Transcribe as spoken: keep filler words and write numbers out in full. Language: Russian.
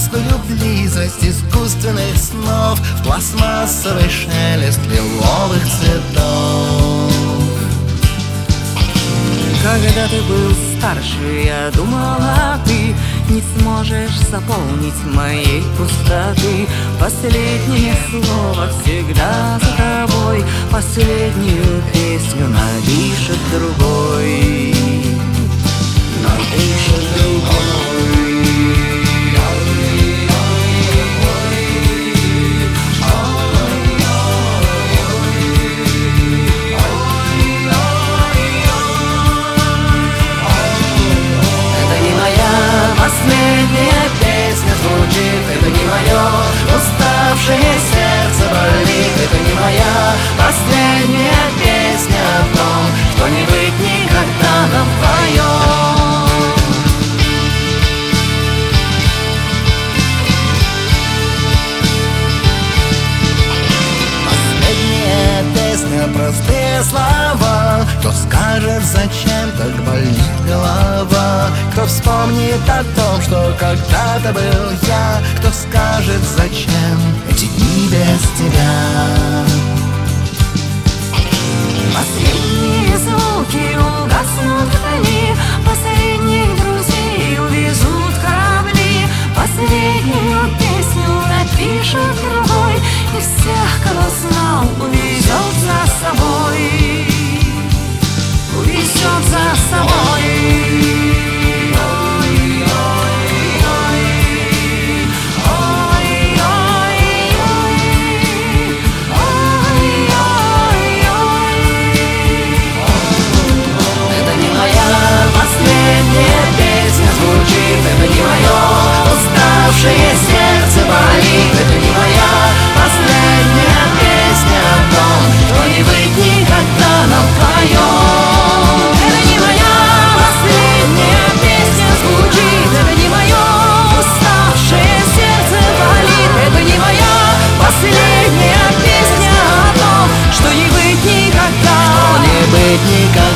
опасную близость искусственных снов, пластмассовый шелест лиловых цветов. Когда ты был старше, я думала, ты не сможешь заполнить моей пустоты. Последнее слово всегда за тобой, последнюю песню напишет другой, напишет другой. Последняя песня звучит, это не мое уставшее сердце болит. Это не моя последняя песня о том, что не быть никогда нам вдвоем. Последняя песня, простые слова. Кто скажет, зачем так болит голова? Кто вспомнит о том, что когда-то был я? Кто скажет, зачем эти дни без тебя? Последние звуки угаснут вдали, последних друзей увезут корабли. Последнюю песню напишет другой, и всех, кого знал, увезет за собой, увезет за собой. Уставшее сердце болит, это не моя последняя песня о том, что не быть никогда нам вдвоем. Это не моя последняя песня звучит, это не мое уставшее сердце болит. Это не моя последняя песня о том, что не быть никогда, что не быть никогда.